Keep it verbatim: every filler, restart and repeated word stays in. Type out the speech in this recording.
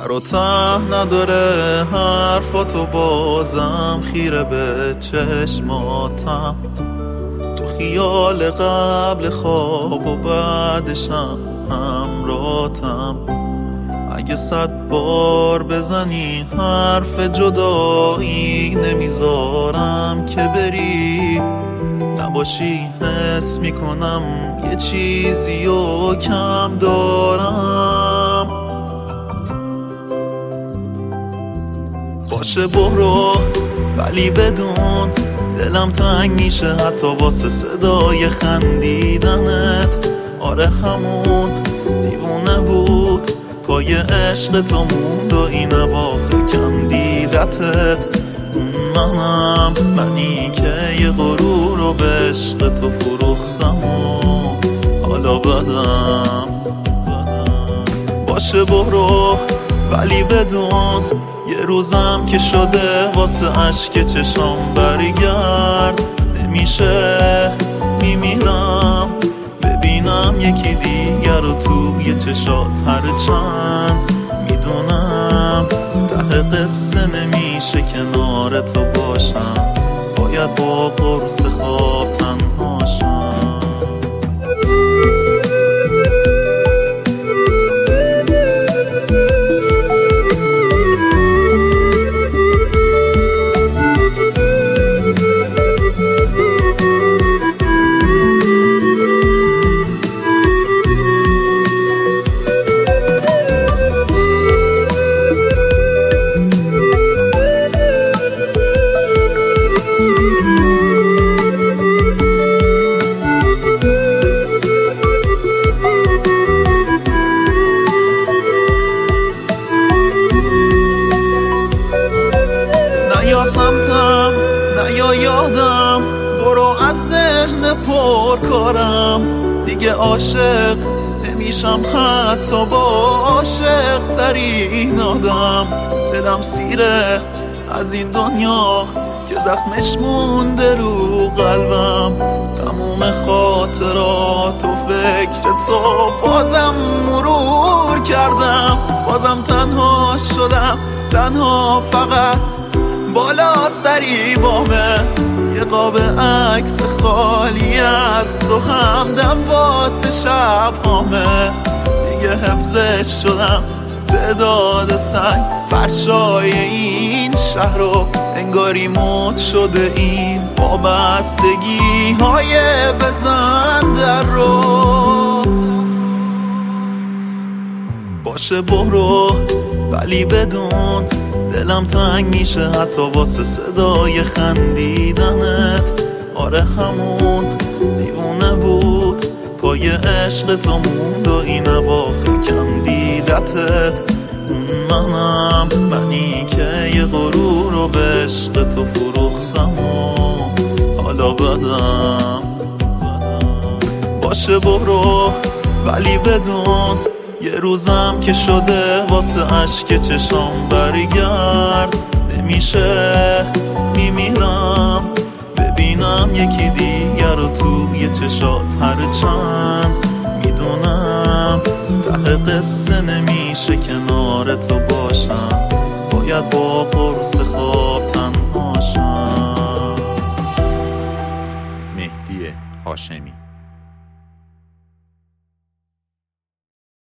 سر و ته نداره حرفاتو، بازم خیره به چشماتم. تو خیال قبل خواب و بعدشم همراتم. اگه صد بار بزنی حرف جدایی، نمیذارم که بری نباشی. حس میکنم یه چیزی رو کم دارم. باشه برو ولی بدون دلم تنگ میشه حتی واسه صدای خندیدنت. آره همون دیوونه بود پای عشق تو موند و این اواخر کندیدتت. اون منم، منی که یه غرور رو به عشق تو فروختم و حالا بدم. باشه برو ولی بدون یه روزم که شده واسه عشق چشام برگرد نمیشه. میمیرم ببینم یکی دیگر رو توی چشات، هرچند میدونم ته قصه نمیشه کنار تو باشم. باید با قرص خواب تنها شم. یا سمتم نه یا یادم، برو از ذهن پر کارم. دیگه عاشق نمیشم حتی با عاشق ترین آدم. دلم سیره از این دنیا که زخمش مونده رو قلبم. تموم خاطرات و فکر تو بازم مرور کردم. بازم تنها شدم، تنها فقط بالا سری بامه. یه قاب عکس خالی از تو همدم واسه شب هامه. دیگه حفظش شدم تعداد سنگ فرشای این شهر رو. انگاری موت شده این وابستگی های بزن در رو. باشه برو ولی بدون دلم تنگ میشه حتی واسه صدای خندیدنت. آره همون دیوونه بود پای عشق تو موند و این اواخر کندیدتت. اون منم، منی که یه غرور رو به عشق تو فروختم و حالا بدم. باشه برو ولی بدون یه روزم که شده واسه عشق چشام برگرد نمیشه. میمیرم ببینم یکی دیگر رو توی چشات، هرچند میدونم ته قصه نمیشه کنار تو باشم. باید با قرص خواب تنها شم. مهدی هاشمی.